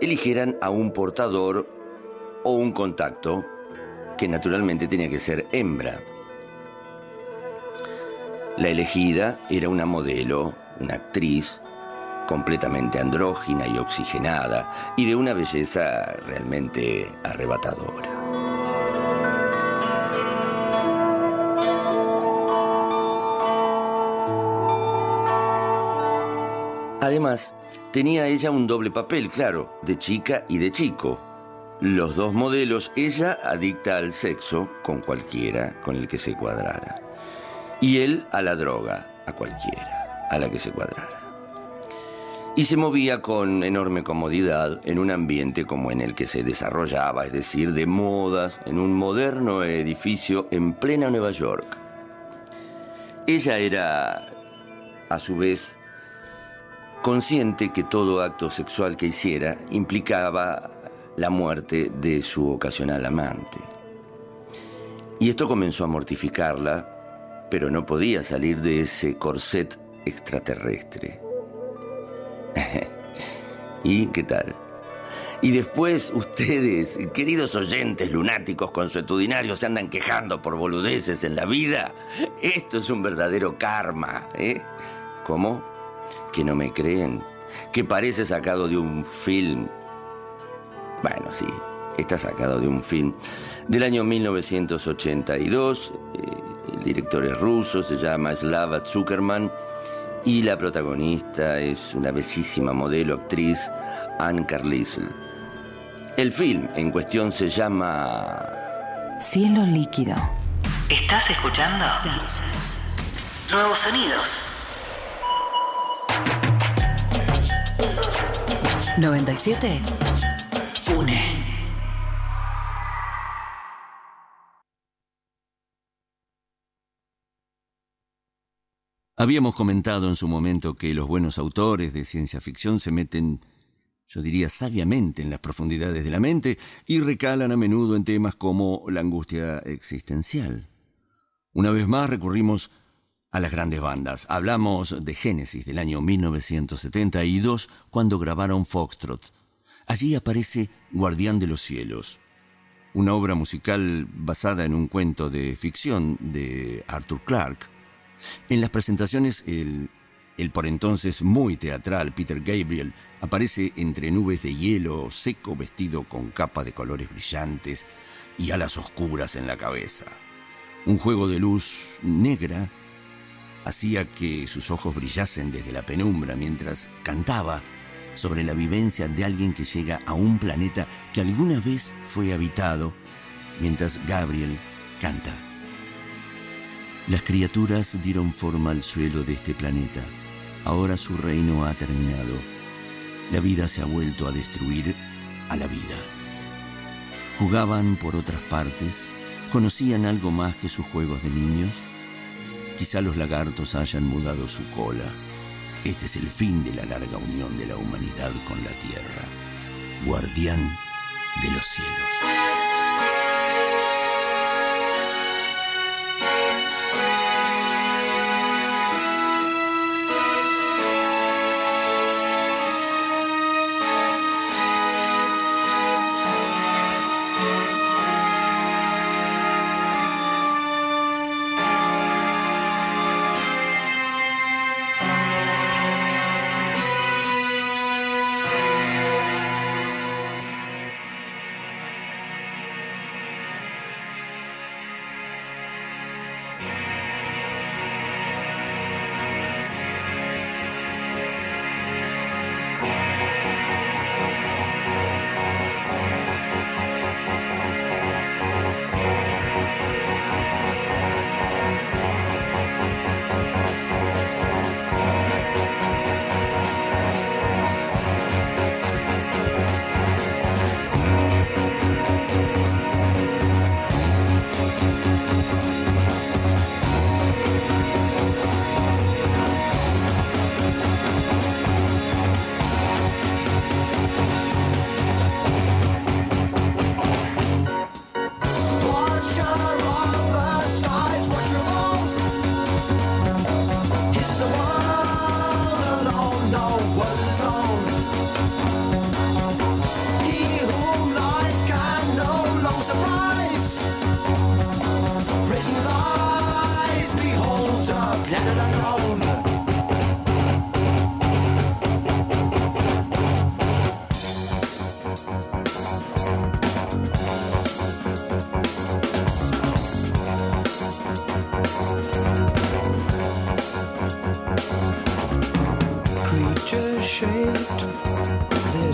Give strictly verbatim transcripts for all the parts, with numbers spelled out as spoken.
eligieran a un portador o un contacto que naturalmente tenía que ser hembra. La elegida era una modelo, una actriz, completamente andrógina y oxigenada, y de una belleza realmente arrebatadora. Además, tenía ella un doble papel, claro, de chica y de chico. Los dos modelos, ella adicta al sexo con cualquiera con el que se cuadrara. Y él a la droga, a cualquiera, a la que se cuadrara. Y se movía con enorme comodidad en un ambiente como en el que se desarrollaba, es decir, de modas, en un moderno edificio en plena Nueva York. Ella era, a su vez, consciente que todo acto sexual que hiciera implicaba la muerte de su ocasional amante. Y esto comenzó a mortificarla, pero no podía salir de ese corset extraterrestre. ¿Y qué tal? Y después ustedes, queridos oyentes lunáticos consuetudinarios, se andan quejando por boludeces en la vida. Esto es un verdadero karma, ¿eh? ¿Cómo? ¿Que no me creen? ¿Que parece sacado de un film? Bueno, sí, está sacado de un film del año mil novecientos ochenta y dos. Eh, el director es ruso, se llama Slava Zuckerman, y la protagonista es una bellísima modelo, actriz, Anne Carlisle. El film en cuestión se llama Cielo líquido. ¿Estás escuchando? Nuevos sonidos. noventa y siete. Une. Habíamos comentado en su momento que los buenos autores de ciencia ficción se meten, yo diría sabiamente, en las profundidades de la mente y recalan a menudo en temas como la angustia existencial. Una vez más recurrimos a las grandes bandas. Hablamos de Génesis del año mil novecientos setenta y dos, cuando grabaron Foxtrot. Allí aparece Guardián de los Cielos, una obra musical basada en un cuento de ficción de Arthur Clarke. En las presentaciones, el, el por entonces muy teatral Peter Gabriel aparece entre nubes de hielo seco, vestido con capa de colores brillantes y alas oscuras en la cabeza. Un juego de luz negra hacía que sus ojos brillasen desde la penumbra mientras cantaba sobre la vivencia de alguien que llega a un planeta que alguna vez fue habitado, mientras Gabriel canta. Las criaturas dieron forma al suelo de este planeta. Ahora su reino ha terminado. La vida se ha vuelto a destruir a la vida. Jugaban por otras partes. ¿Conocían algo más que sus juegos de niños? Quizá los lagartos hayan mudado su cola. Este es el fin de la larga unión de la humanidad con la Tierra. Guardián de los cielos.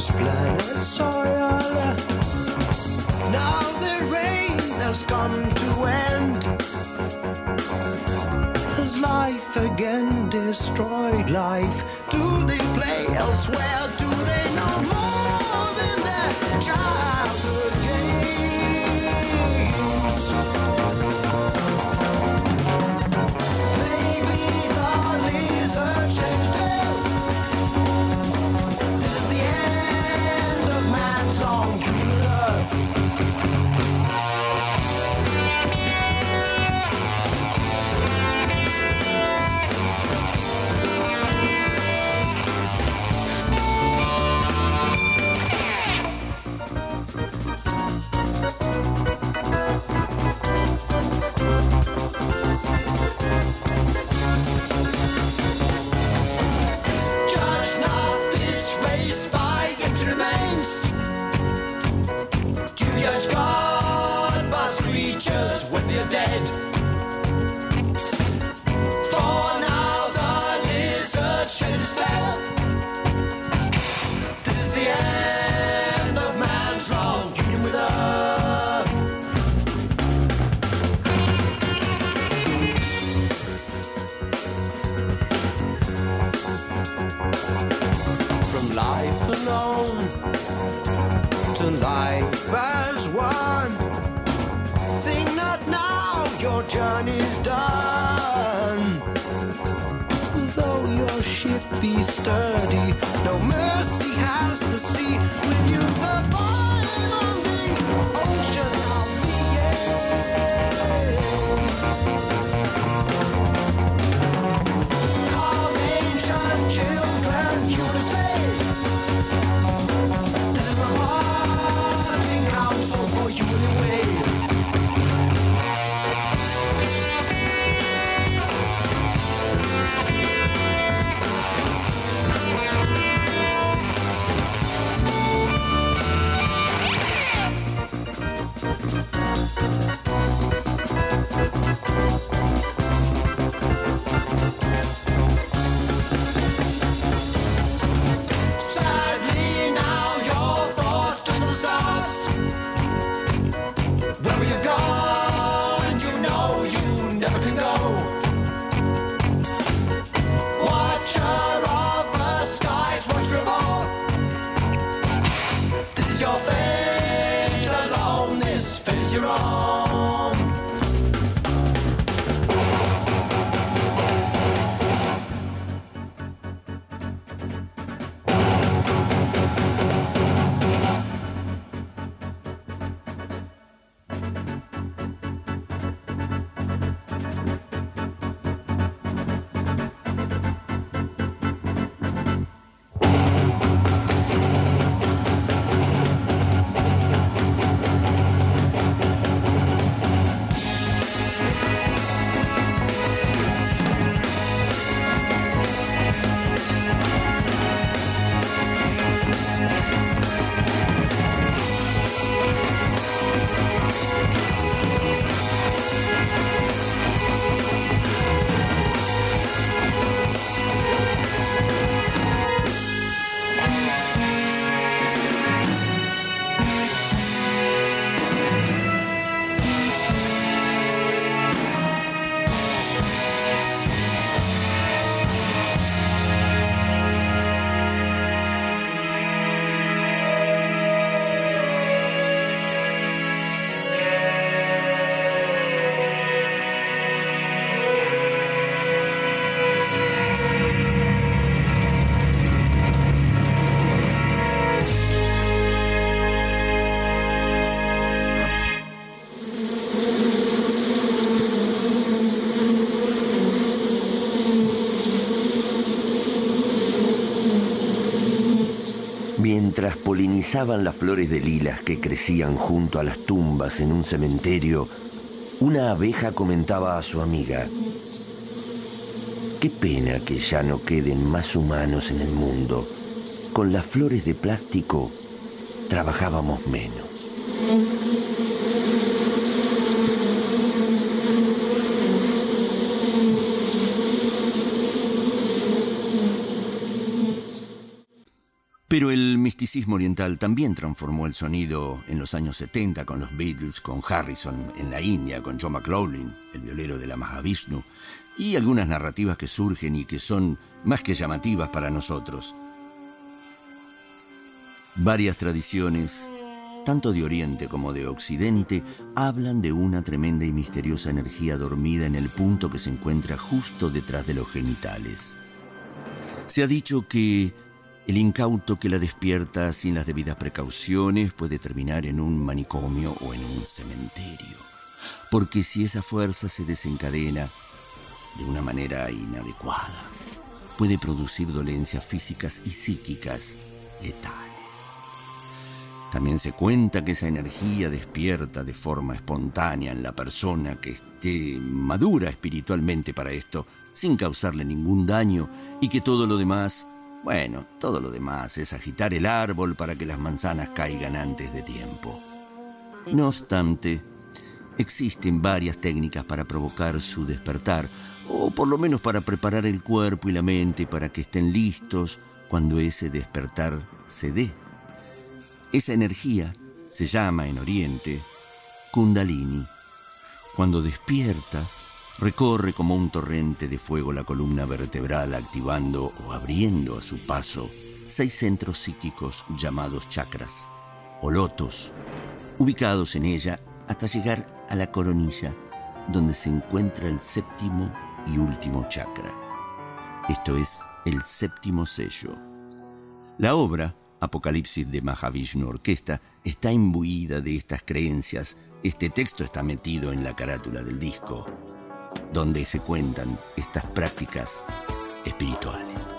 this planet soil. Now the rain has come to end. Has life again destroyed life? Do they play elsewhere? Do they know more than their childhood games? Maybe the lizard shall tell. This is the end of man's long human earth. Dead. For now the lizard shed his tail. This is the end of man's long union with earth. From life alone to life as one. Think not now your journey's done. For though your ship be sturdy, no mercy has the sea. When you survive on the ocean of the Come ancient children, you to say, this is my parting counsel for you anyway. Mientras polinizaban las flores de lilas que crecían junto a las tumbas en un cementerio, una abeja comentaba a su amiga: qué pena que ya no queden más humanos en el mundo. Con las flores de plástico trabajábamos menos. Pero el misterio misticismo oriental también transformó el sonido en los años setenta con los Beatles, con Harrison en la India, con John McLaughlin, el violero de la Mahavishnu, y algunas narrativas que surgen y que son más que llamativas para nosotros. Varias tradiciones, tanto de Oriente como de Occidente, hablan de una tremenda y misteriosa energía dormida en el punto que se encuentra justo detrás de los genitales. Se ha dicho que el incauto que la despierta sin las debidas precauciones puede terminar en un manicomio o en un cementerio, porque si esa fuerza se desencadena de una manera inadecuada, puede producir dolencias físicas y psíquicas letales. También se cuenta que esa energía despierta de forma espontánea en la persona que esté madura espiritualmente para esto, sin causarle ningún daño, y que todo lo demás, bueno, todo lo demás es agitar el árbol para que las manzanas caigan antes de tiempo. No obstante, existen varias técnicas para provocar su despertar, o por lo menos para preparar el cuerpo y la mente para que estén listos cuando ese despertar se dé. Esa energía se llama en Oriente Kundalini. Cuando despierta, recorre como un torrente de fuego la columna vertebral, activando o abriendo a su paso seis centros psíquicos llamados chakras o lotos, ubicados en ella hasta llegar a la coronilla, donde se encuentra el séptimo y último chakra. Esto es el séptimo sello. La obra Apocalipsis de Mahavishnu Orquesta está imbuida de estas creencias. Este texto está metido en la carátula del disco, donde se cuentan estas prácticas espirituales.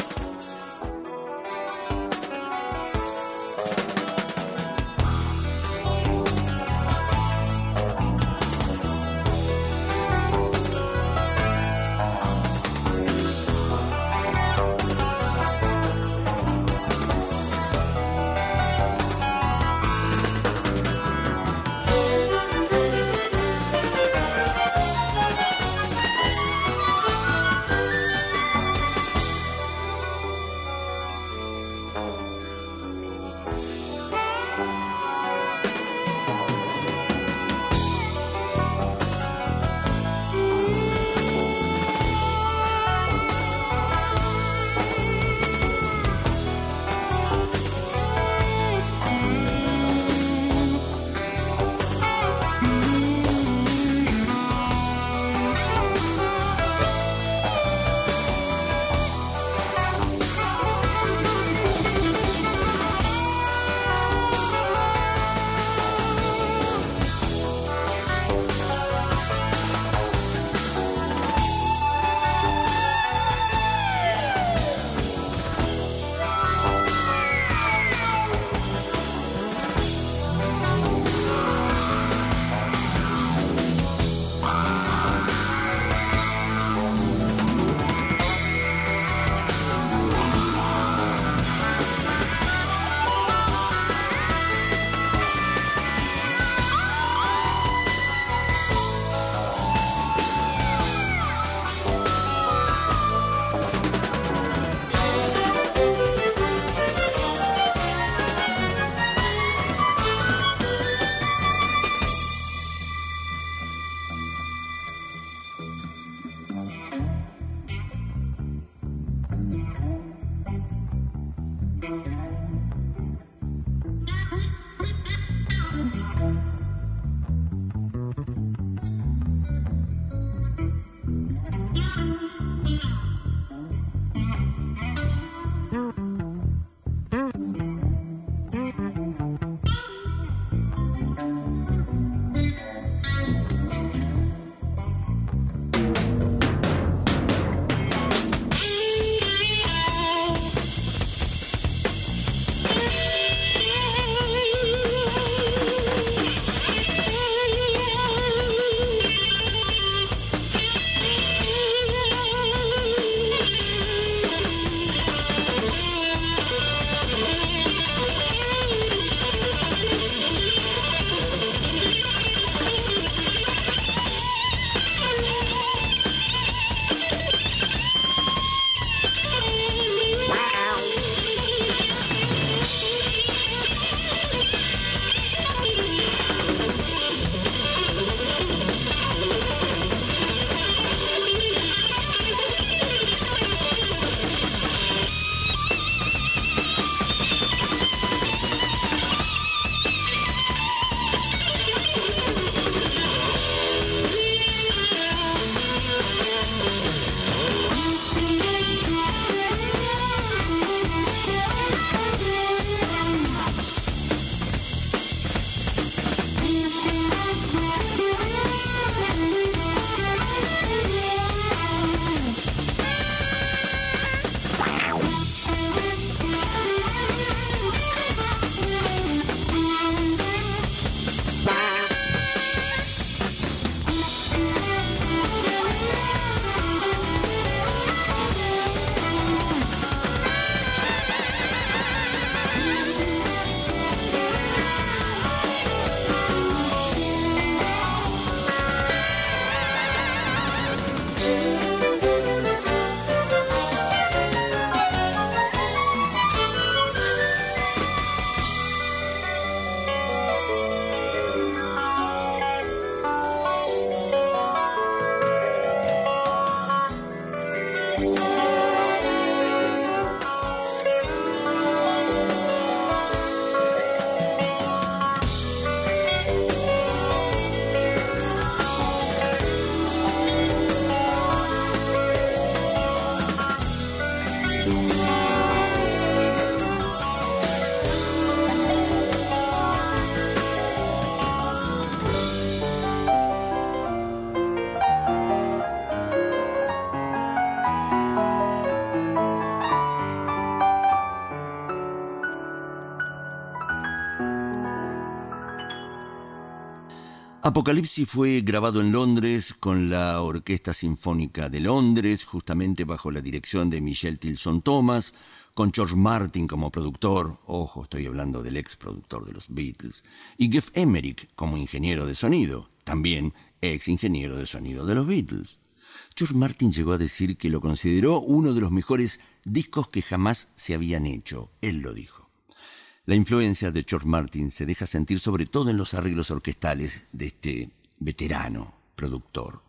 Apocalipsis fue grabado en Londres con la Orquesta Sinfónica de Londres, justamente bajo la dirección de Michel Tilson Thomas, con George Martin como productor, ojo, estoy hablando del ex productor de los Beatles, y Geoff Emerick como ingeniero de sonido, también ex ingeniero de sonido de los Beatles. George Martin llegó a decir que lo consideró uno de los mejores discos que jamás se habían hecho, él lo dijo. La influencia de George Martin se deja sentir sobre todo en los arreglos orquestales de este veterano productor.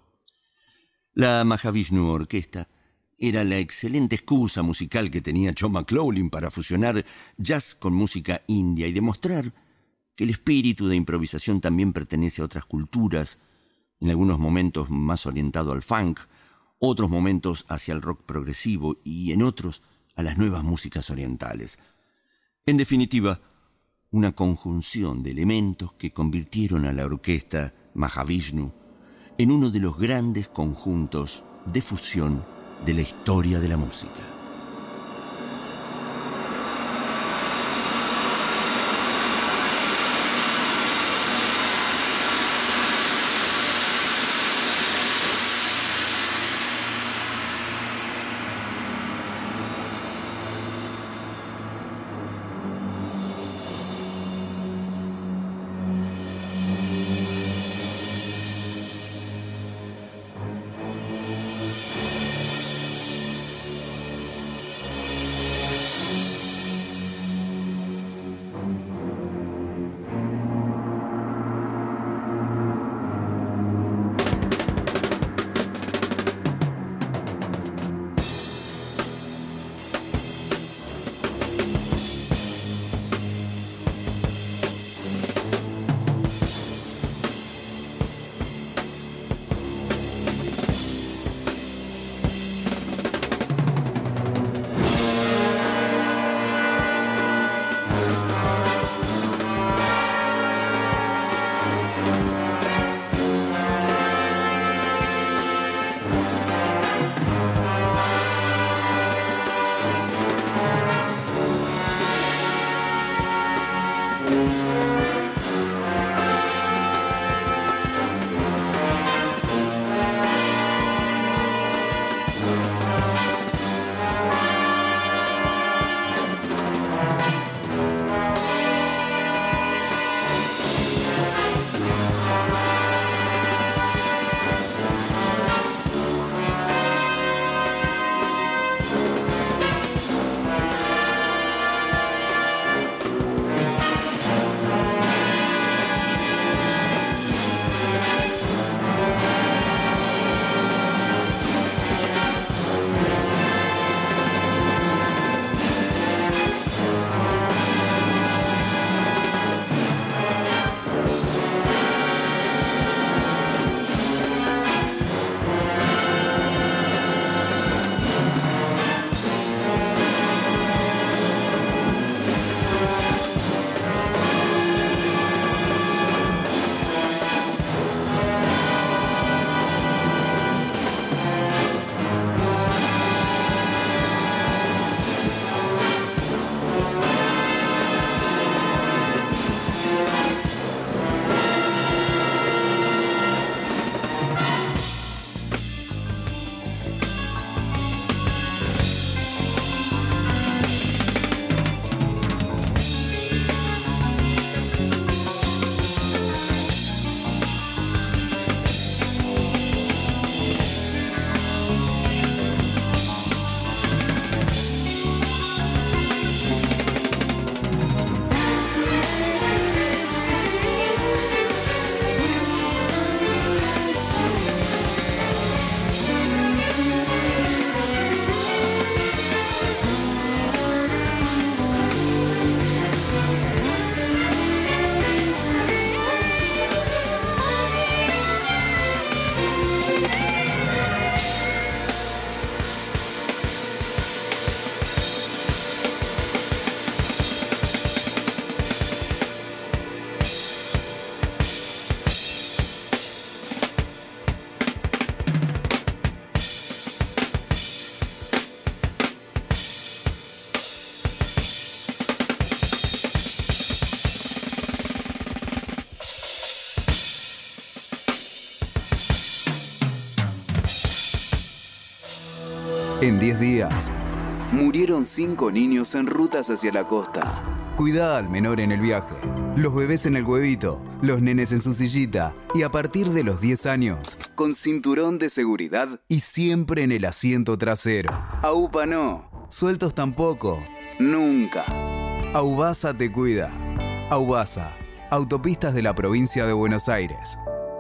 La Mahavishnu Orquesta era la excelente excusa musical que tenía John McLaughlin para fusionar jazz con música india y demostrar que el espíritu de improvisación también pertenece a otras culturas, en algunos momentos más orientado al funk, otros momentos hacia el rock progresivo y en otros a las nuevas músicas orientales. En definitiva, una conjunción de elementos que convirtieron a la orquesta Mahavishnu en uno de los grandes conjuntos de fusión de la historia de la música. En diez días, murieron cinco niños en rutas hacia la costa. Cuidá al menor en el viaje, los bebés en el huevito, los nenes en su sillita y a partir de los diez años, con cinturón de seguridad y siempre en el asiento trasero. AUPA no, sueltos tampoco, nunca. Aubasa te cuida. Aubasa, Autopistas de la Provincia de Buenos Aires.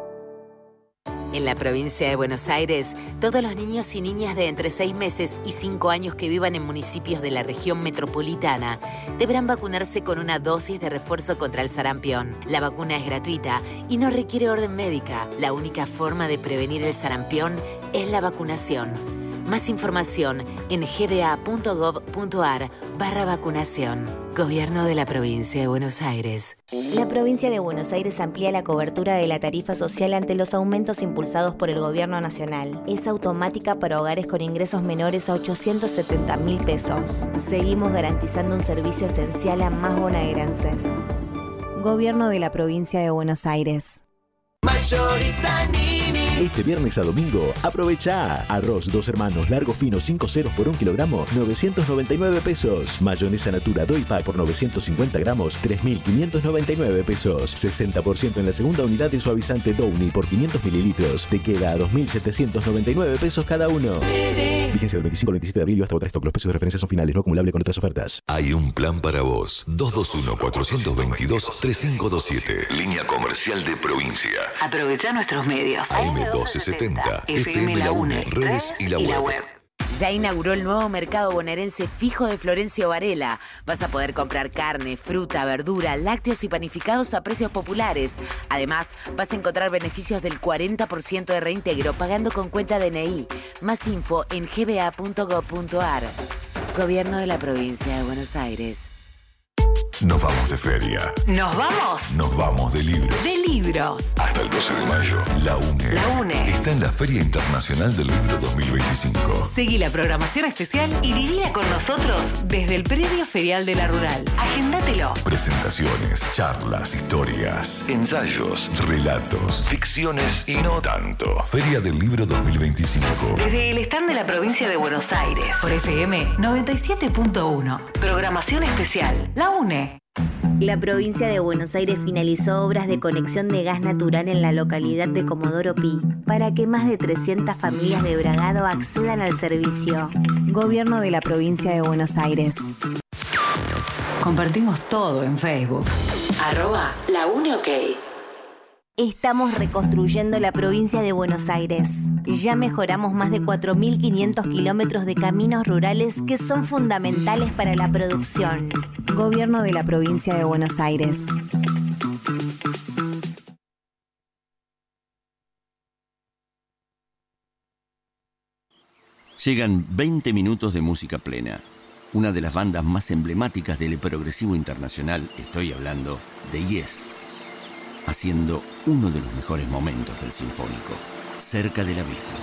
En la provincia de Buenos Aires, todos los niños y niñas de entre seis meses y cinco años que vivan en municipios de la región metropolitana deberán vacunarse con una dosis de refuerzo contra el sarampión. La vacuna es gratuita y no requiere orden médica. La única forma de prevenir el sarampión es la vacunación. Más información en gba.gov.ar barra vacunación. Gobierno de la Provincia de Buenos Aires. La Provincia de Buenos Aires amplía la cobertura de la tarifa social ante los aumentos impulsados por el Gobierno Nacional. Es automática para hogares con ingresos menores a ochocientos setenta mil pesos. Seguimos garantizando un servicio esencial a más bonaerenses. Gobierno de la Provincia de Buenos Aires. Mayorista Nini. Este viernes a domingo, aprovecha. Arroz Dos Hermanos largo fino cinco ceros por un kilogramo, novecientos noventa y nueve pesos. Mayonesa Natura Doipa por novecientos cincuenta gramos, tres mil quinientos noventa y nueve pesos. sesenta por ciento en la segunda unidad de suavizante Downy por quinientos mililitros. Te queda a dos mil setecientos noventa y nueve pesos cada uno. Vigencia del veinticinco al veintisiete de abril y hasta otra stock. Los precios de referencia son finales, no acumulable con otras ofertas. Hay un plan para vos. dos dos uno, cuatro dos dos, tres cinco dos siete. Línea comercial de provincia. Aprovecha nuestros medios. A M doce setenta, F M La UNE, redes y la web. Ya inauguró el nuevo mercado bonaerense fijo de Florencio Varela. Vas a poder comprar carne, fruta, verdura, lácteos y panificados a precios populares. Además, vas a encontrar beneficios del cuarenta por ciento de reintegro pagando con cuenta D N I. Más info en gba punto gov punto ar. Gobierno de la Provincia de Buenos Aires. Nos vamos de feria. ¿Nos vamos? Nos vamos de libros. De libros. Hasta el doce de mayo, la UNE. La UNE está en la Feria Internacional del Libro dos mil veinticinco. Seguí la programación especial y vivila con nosotros desde el predio ferial de la Rural. Agéndatelo. Presentaciones, charlas, historias, ensayos, relatos, ficciones y no tanto. Feria del Libro dos mil veinticinco. Desde el stand de la Provincia de Buenos Aires. Por F M noventa y siete punto uno. Programación especial. La UNE. La Provincia de Buenos Aires finalizó obras de conexión de gas natural en la localidad de Comodoro Pi para que más de trescientas familias de Bragado accedan al servicio. Gobierno de la Provincia de Buenos Aires. Compartimos todo en Facebook. Arroba La UNE OK. Estamos reconstruyendo la provincia de Buenos Aires. Ya mejoramos más de cuatro mil quinientos kilómetros de caminos rurales que son fundamentales para la producción. Gobierno de la Provincia de Buenos Aires. Llegan veinte minutos de música plena. Una de las bandas más emblemáticas del progresivo internacional, estoy hablando de Yes, haciendo uno de los mejores momentos del sinfónico, Cerca del Abismo.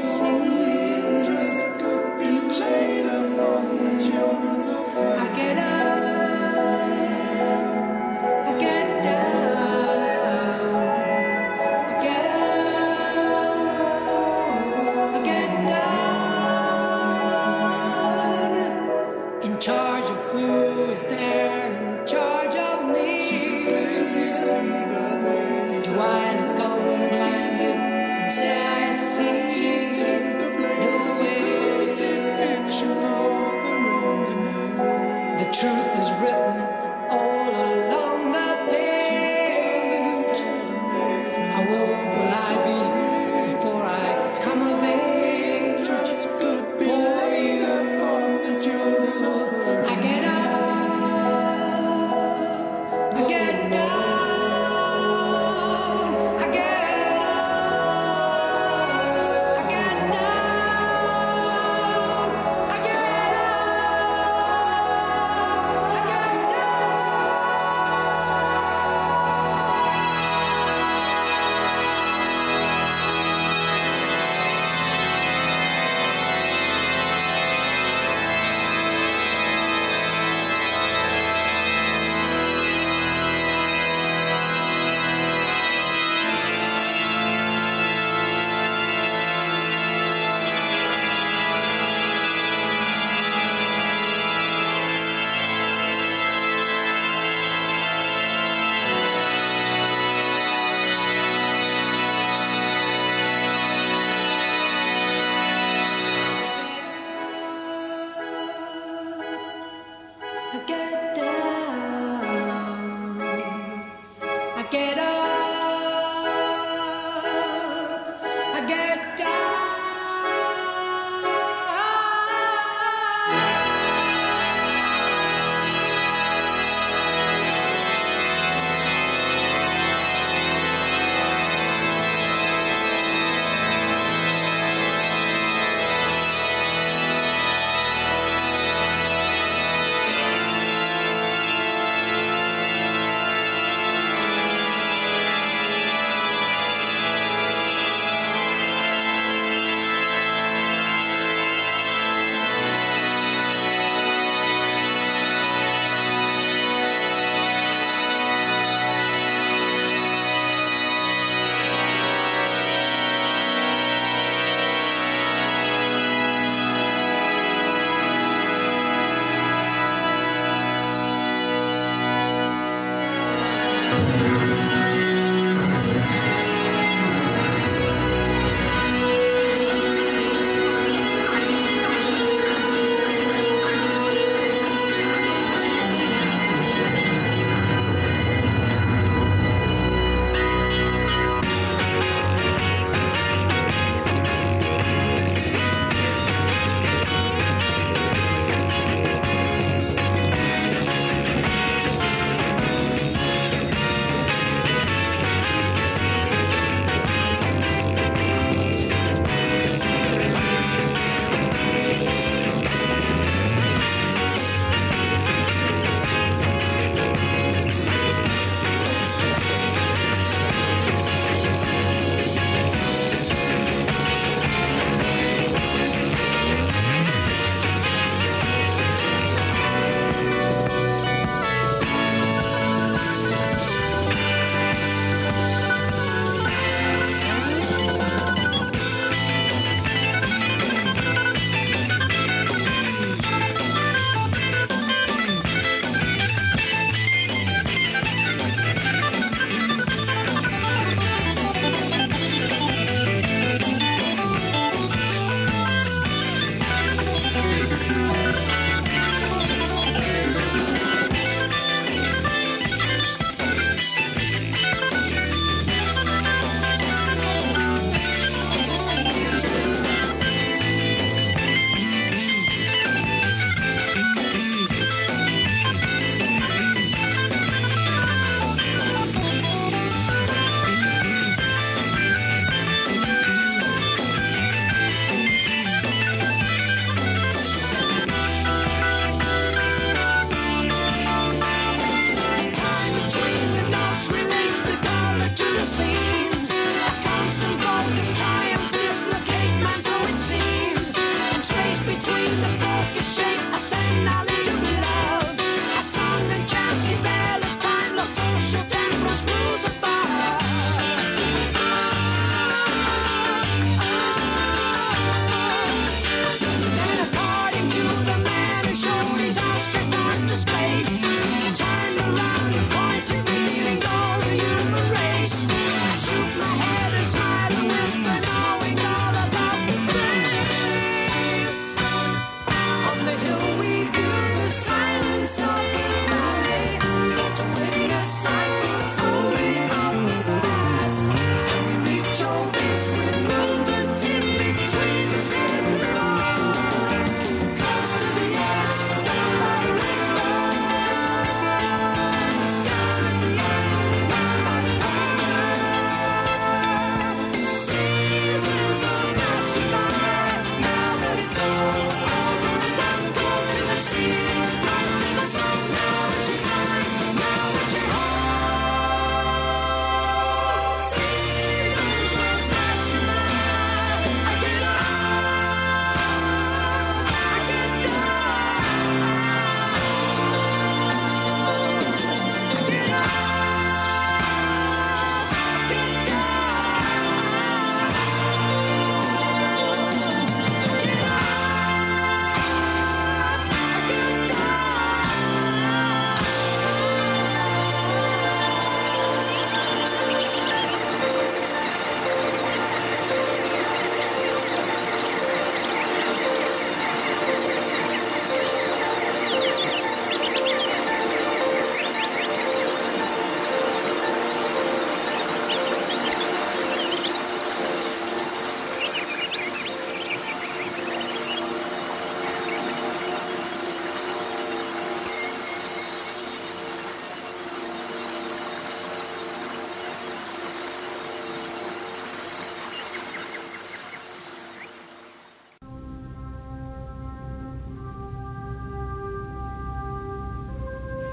Do I look old like you and say I see?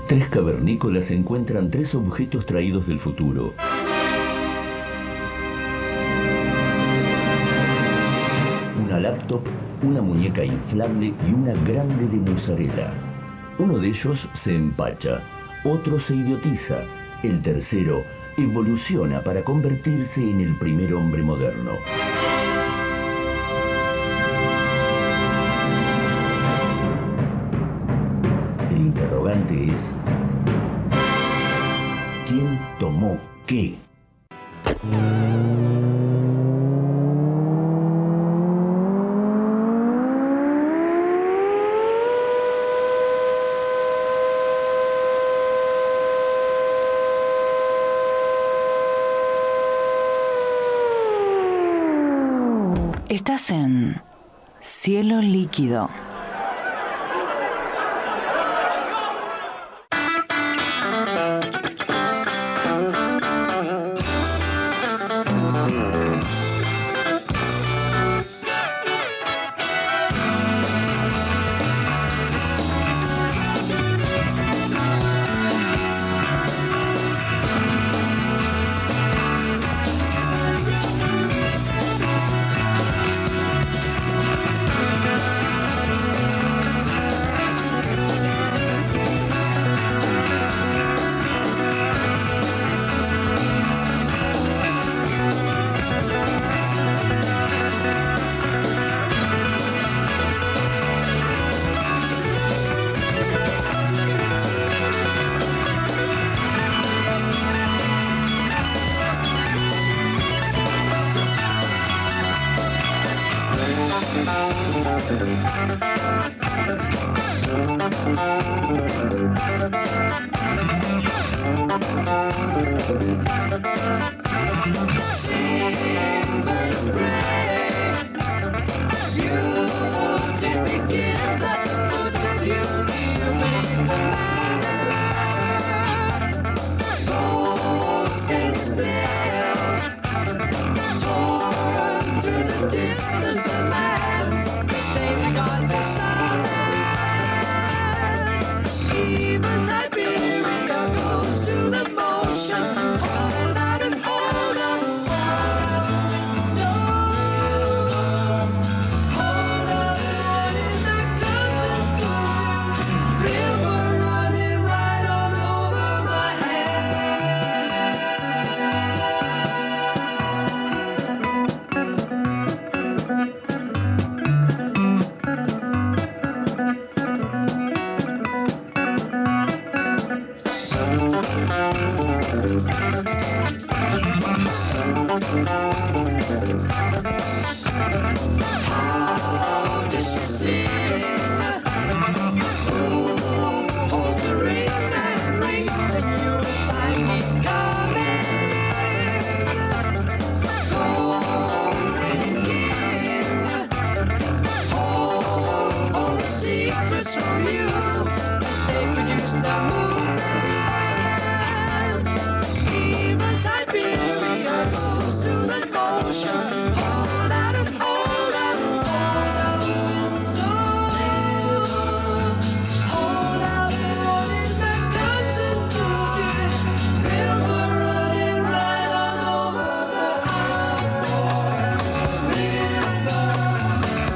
Tres cavernícolas encuentran tres objetos traídos del futuro. Una laptop, una muñeca inflable y una grande de mozzarella. Uno de ellos se empacha, otro se idiotiza, el tercero evoluciona para convertirse en el primer hombre moderno. El interrogante es: ¿quién tomó qué? Estás en Cielo Líquido.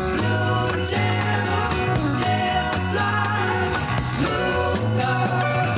Love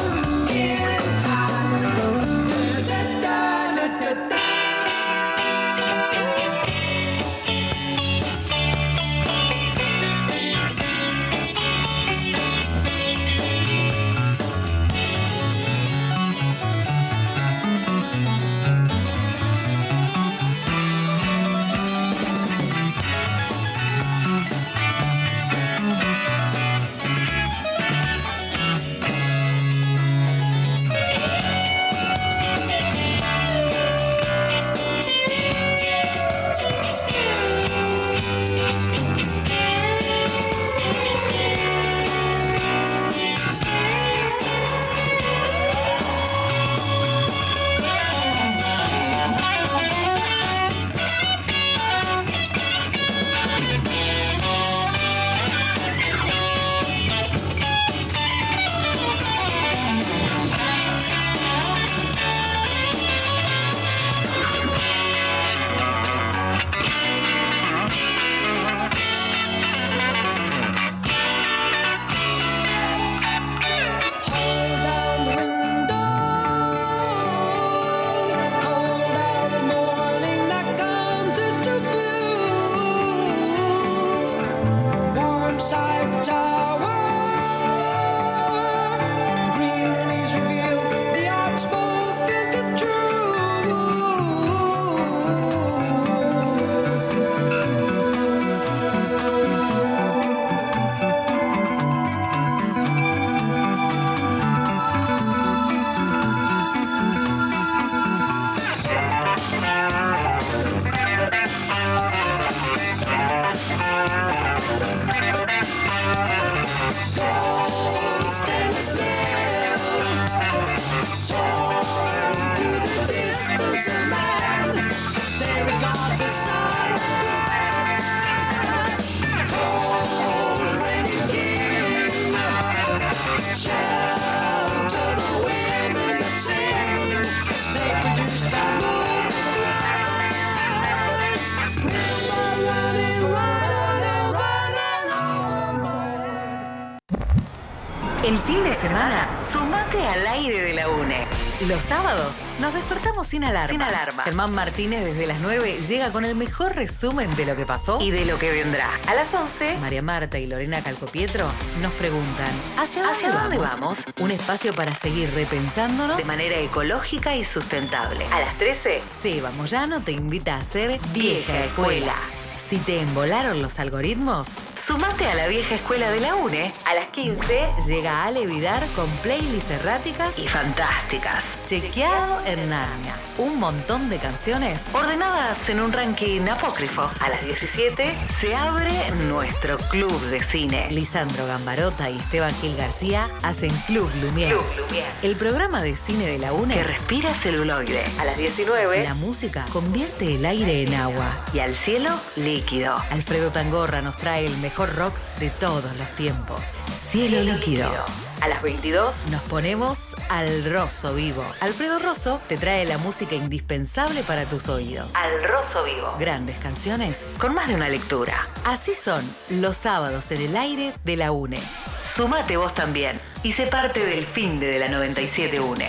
El fin de semana, sumate al aire de la UNE. Los sábados nos despertamos sin alarma. Sin alarma. Germán Martínez desde las nueve llega con el mejor resumen de lo que pasó y de lo que vendrá. A las once, María Marta y Lorena Calcopietro nos preguntan ¿Hacia dónde, ¿Hacia dónde vamos? vamos? Un espacio para seguir repensándonos de manera ecológica y sustentable. A las trece, Seba Moyano te invita a hacer Vieja Escuela. Si te embolaron los algoritmos, sumate a la vieja escuela de la UNE. A las quince llega Ale Vidar con playlists erráticas y fantásticas. Chequeado en Narnia. Un montón de canciones ordenadas en un ranking apócrifo. A las diecisiete se abre nuestro club de cine. Lisandro Gambarota y Esteban Gil García hacen Club Lumière. Club Lumière. El programa de cine de la UNE que respira celuloide. A las diecinueve, la música convierte el aire en agua y al cielo líquido. Alfredo Tangorra nos trae el mejor rock de todos los tiempos. Cielo, Cielo líquido. líquido. A las veintidós nos ponemos al Rosso Vivo. Alfredo Rosso te trae la música indispensable para tus oídos. Al Rosso Vivo. Grandes canciones con más de una lectura. Así son los sábados en el aire de la UNE. Sumate vos también y sé parte del fin de la noventa y siete UNE.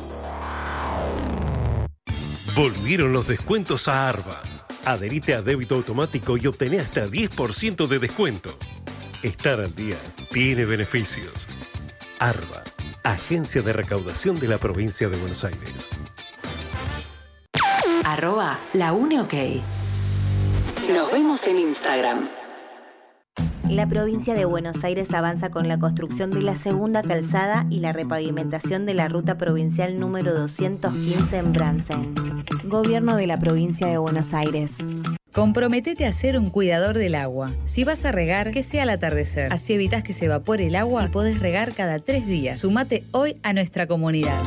Volvieron los descuentos a Arba. Adherite a débito automático y obtené hasta diez por ciento de descuento. Estar al día tiene beneficios. Arba, Agencia de Recaudación de la Provincia de Buenos Aires. Arroba la UNE OK. Nos vemos en Instagram. La provincia de Buenos Aires avanza con la construcción de la segunda calzada y la repavimentación de la ruta provincial número doscientos quince en Bransen. Gobierno de la provincia de Buenos Aires. Comprometete a ser un cuidador del agua. Si vas a regar, que sea al atardecer. Así evitas que se evapore el agua y podés regar cada tres días. Sumate hoy a nuestra comunidad.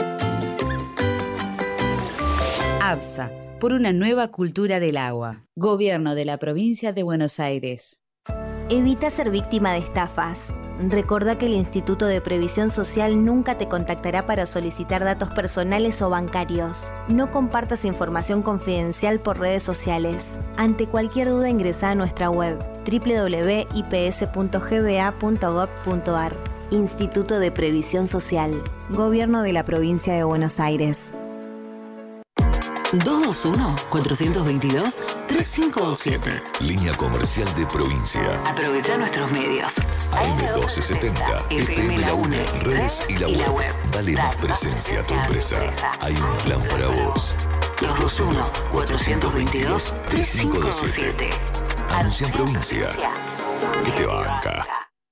ABSA, por una nueva cultura del agua. Gobierno de la provincia de Buenos Aires. Evita ser víctima de estafas. Recordá que el Instituto de Previsión Social nunca te contactará para solicitar datos personales o bancarios. No compartas información confidencial por redes sociales. Ante cualquier duda ingresá a nuestra web doble u doble u doble u punto i p s punto g b a punto gov punto a r. Instituto de Previsión Social. Gobierno de la Provincia de Buenos Aires. dos dos uno, cuatro dos dos, tres cinco dos siete. Línea comercial de provincia. Aprovecha nuestros medios. A M doce setenta, F M La UNE, redes y la web. Dale más presencia a tu empresa. Hay un plan para vos. dos dos uno, cuatro dos dos, tres cinco dos siete. Anuncia en provincia. Que te banca.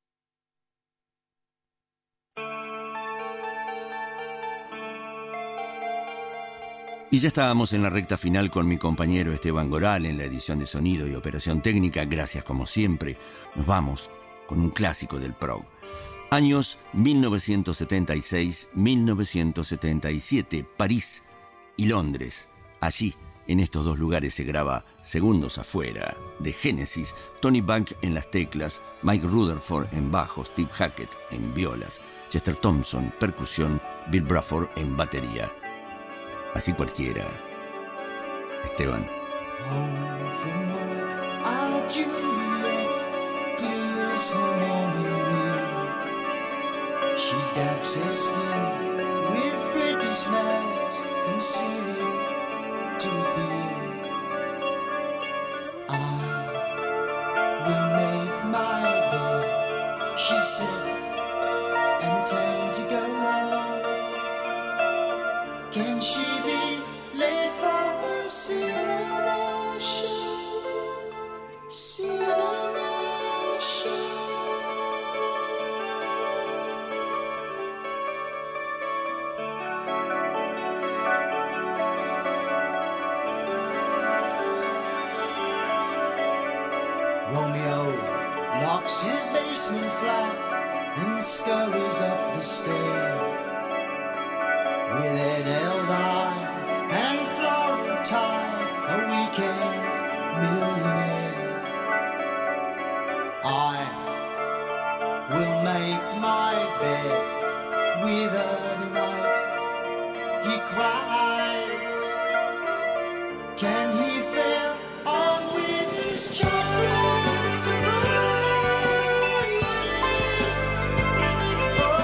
Y ya estábamos en la recta final con mi compañero Esteban Goral en la edición de sonido y operación técnica. Gracias como siempre. Nos vamos con un clásico del prog. Años mil novecientos setenta y seis a mil novecientos setenta y siete, París y Londres. Allí, en estos dos lugares se graba Segundos Afuera, de Génesis, Tony Bank en las teclas, Mike Rutherford en bajo, Steve Hackett en violas, Chester Thompson, percusión, Bill Bruford en batería. Así cualquiera. Esteban. Home from work, our Juliet clears her morning meal. She dabs her skin with pretty smiles, concealing two beers. I will make my bed, she said, and turned to go on. Can she be late for a cinema show? Cinema show. Romeo locks his basement flat and scurries up the stair. With an Eldar and Florentine, a weekend millionaire. I will make my bed with her tonight. He cries. Can he fail on with his chocolate surprise? Oh,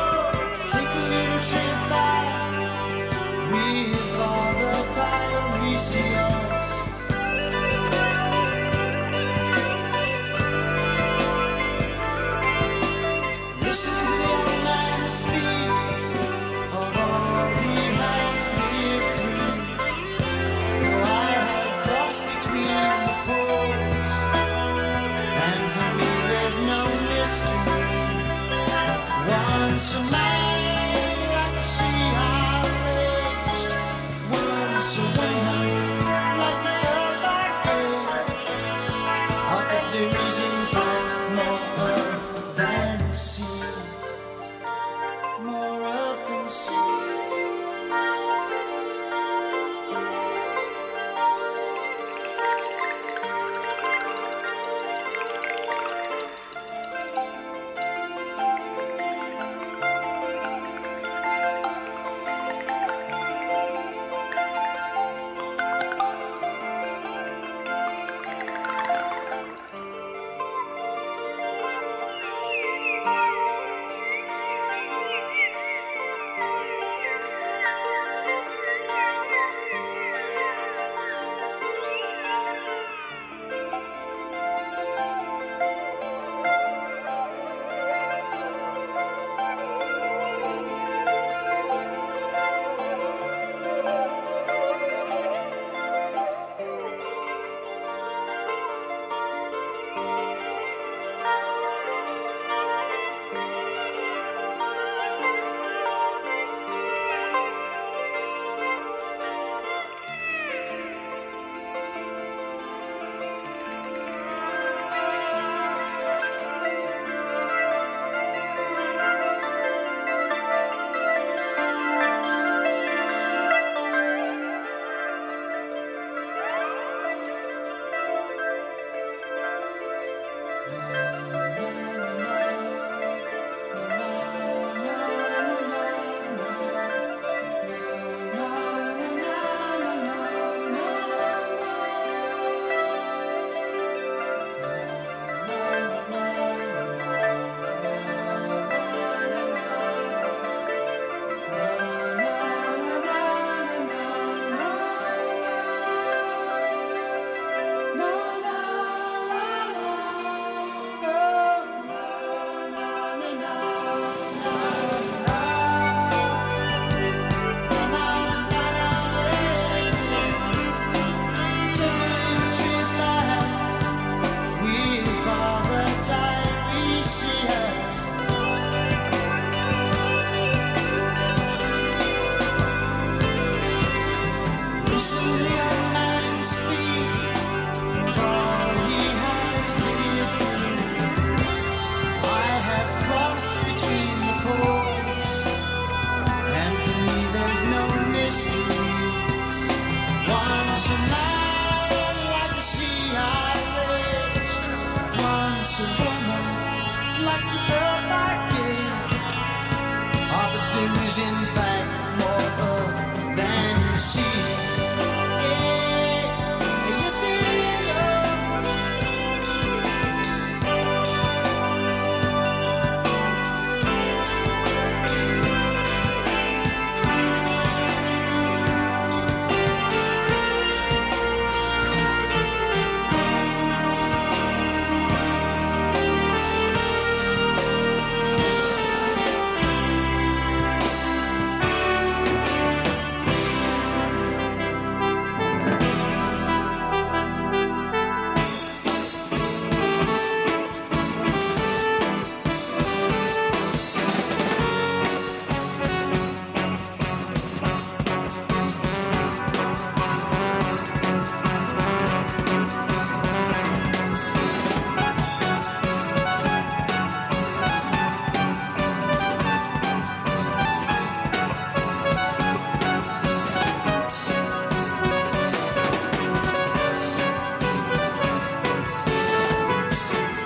once a woman, like the earth I gave. Ah, but there is in fact more earth than you see.